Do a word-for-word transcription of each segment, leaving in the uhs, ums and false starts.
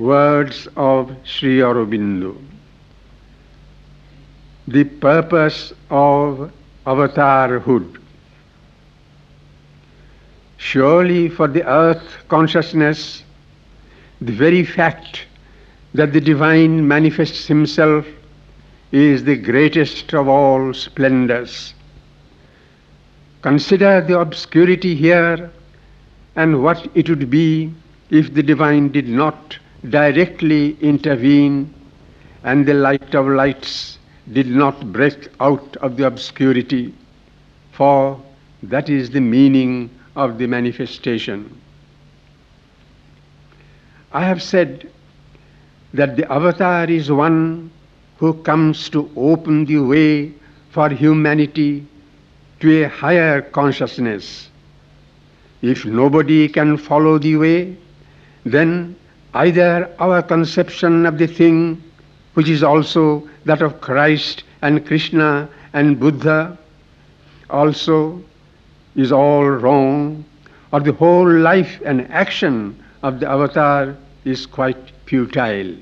words of Sri Aurobindo. The purpose of avatarhood. Surely for the earth consciousness, the very fact that the divine manifests himself is the greatest of all splendors. Consider the obscurity here and what it would be if the divine did not directly intervene and the light of lights did not break out of the obscurity, for that is the meaning of the manifestation. I have said that the avatar is one who comes to open the way for humanity to a higher consciousness. If nobody can follow the way, then either our conception of the thing, which is also that of Christ and Krishna and Buddha, also is all wrong, or the whole life and action of the avatar is quite futile.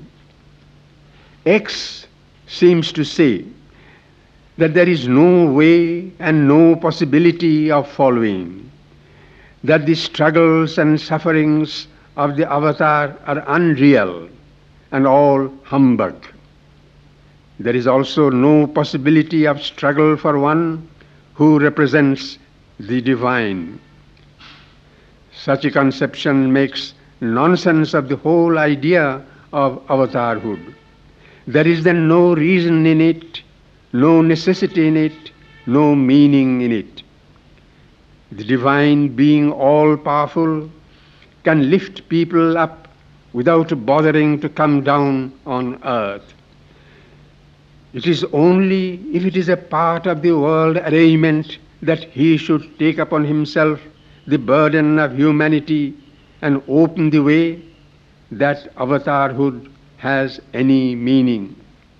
X seems to say that there is no way and no possibility of following, that the struggles and sufferings of the avatar are unreal and all humbug. There is also no possibility of struggle for one who represents the divine. Such a conception makes nonsense of the whole idea of avatarhood. There is then no reason in it, no necessity in it, no meaning in it. The divine, being all-powerful, can lift people up without bothering to come down on earth. It is only if it is a part of the world arrangement that he should take upon himself the burden of humanity and open the way that avatarhood has any meaning.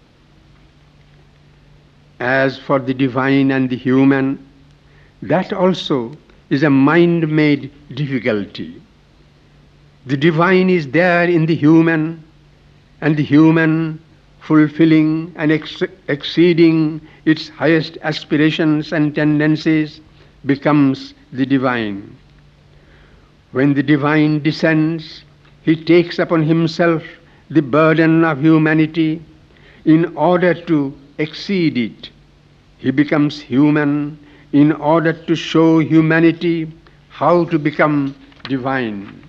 As for the divine and the human, that also is a mind-made difficulty. The divine is there in the human, and the human, fulfilling and ex- exceeding its highest aspirations and tendencies, becomes the divine. When the divine descends, he takes upon himself the burden of humanity in order to exceed it. He becomes human in order to show humanity how to become divine.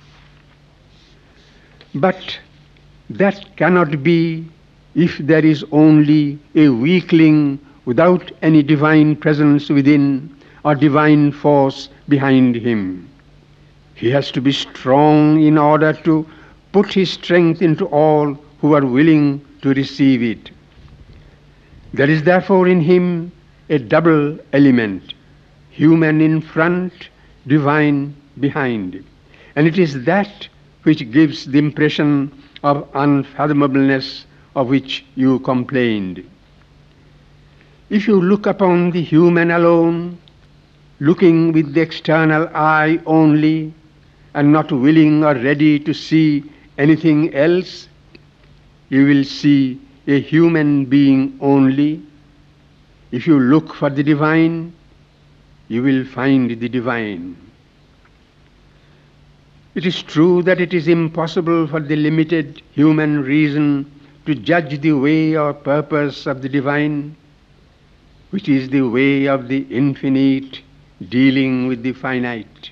But that cannot be if there is only a weakling without any divine presence within or divine force behind him. He has to be strong in order to put his strength into all who are willing to receive it. There is therefore in him a double element, human in front, divine behind. And it is that which gives the impression of unfathomableness of which you complained. If you look upon the human alone, looking with the external eye only, and not willing or ready to see anything else, you will see a human being only. If you look for the divine, you will find the divine. It is true that it is impossible for the limited human reason to judge the way or purpose of the divine, which is the way of the infinite dealing with the finite.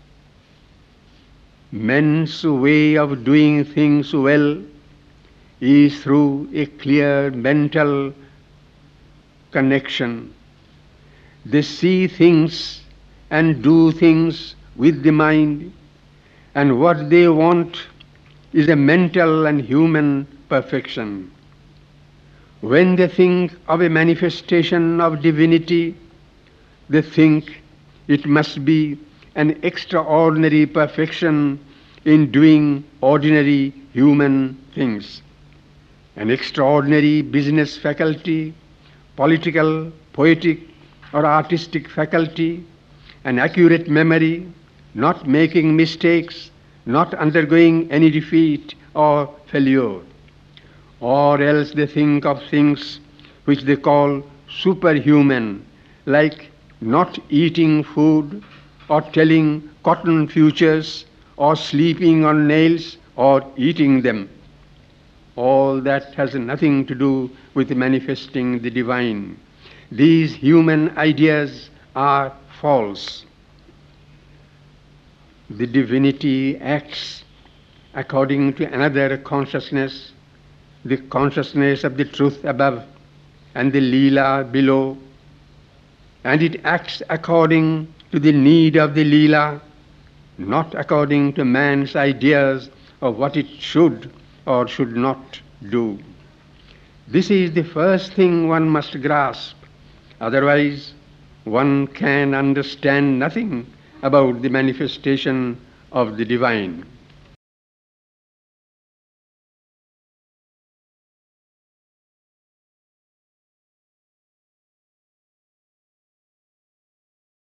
Men's way of doing things well is through a clear mental connection. They see things and do things with the mind, and what they want is a mental and human perfection. When they think of a manifestation of divinity, they think it must be an extraordinary perfection in doing ordinary human things, an extraordinary business faculty, political, poetic, or artistic faculty, an accurate memory, not making mistakes, not undergoing any defeat or failure. Or else they think of things which they call superhuman, like not eating food, or telling cotton futures, or sleeping on nails, or eating them. All that has nothing to do with manifesting the divine. These human ideas are false. The divinity acts according to another consciousness, the consciousness of the truth above and the Leela below, and it acts according to the need of the Leela, not according to man's ideas of what it should or should not do. This is the first thing one must grasp, otherwise one can understand nothing about the manifestation of the divine.